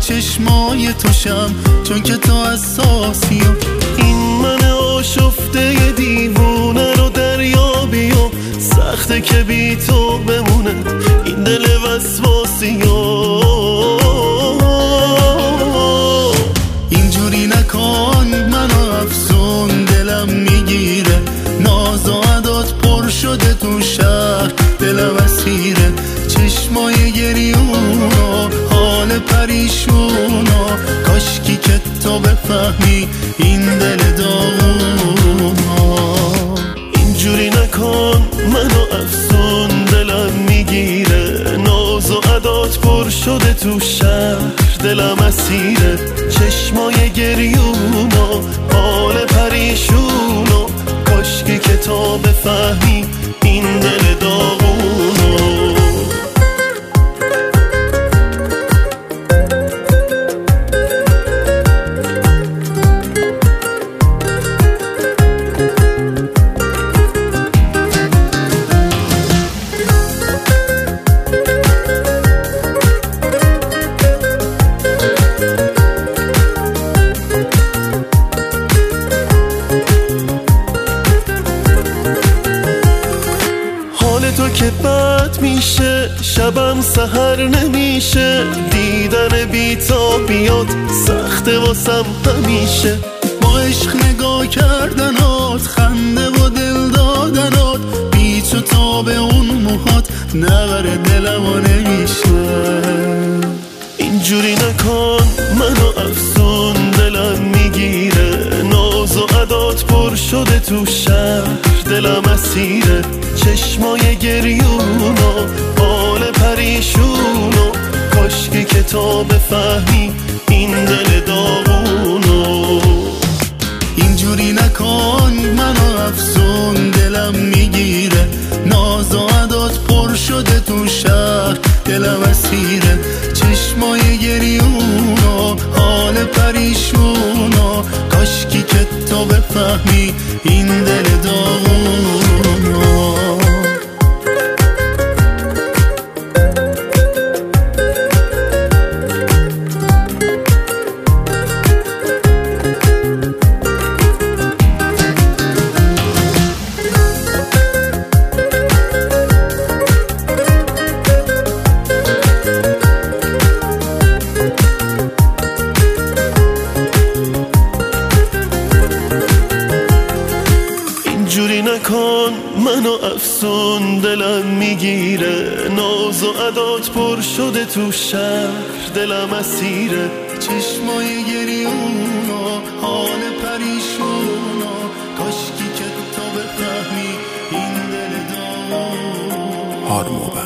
چشمای توشم، چون که تو اساسی. این من آشفته دیوونه رو دریا بیا، سخته که بی تو بمونه این دل وسواسی. اینجوری نکن منو افسون، دلم میگیره ناز و عدات پر شده تو شهر، دلم اسیره چشمای گریون و حال پریشون و کاشکی که تو بفهمی این دل داغون. اینجوری نکن منو افسون، دلم میگیره ناز و عدات پر شده تو شهر، دلم اسیره چشمای گریون و حال پریشون و کاشکی که تو بفهمی این دل داغون. تو که بد میشه شبم سحر نمیشه، دیدن بی تا بیاد سخته واسم همیشه. با عشق نگاه کردنات، خنده و دل دادنات، بی تو تا به اون موهات نبره دلمو نمیشه. اینجوری نکن منو افسون، دلم میگیره ناز و عدات پر شده تو شهر، دلم اسیره چشمای گریون و حال پریشون و کاشکی که تو بفهمی این دل داغونو. اینجوری نکن منو افسون، دلم میگیره ناز و عدات پر شده تو شهر، دلم اسیره چشمای گریون و حال پریشون و کاشکی که تو بفهمی این دل داغون. اینجوری نکن منو افسون، دلم میگیره ناز و عدات پر شده تو شهر، دلم اسیره چشمای گریون و حال پریشون و کاشکی که تو بفهمی این دل داغون.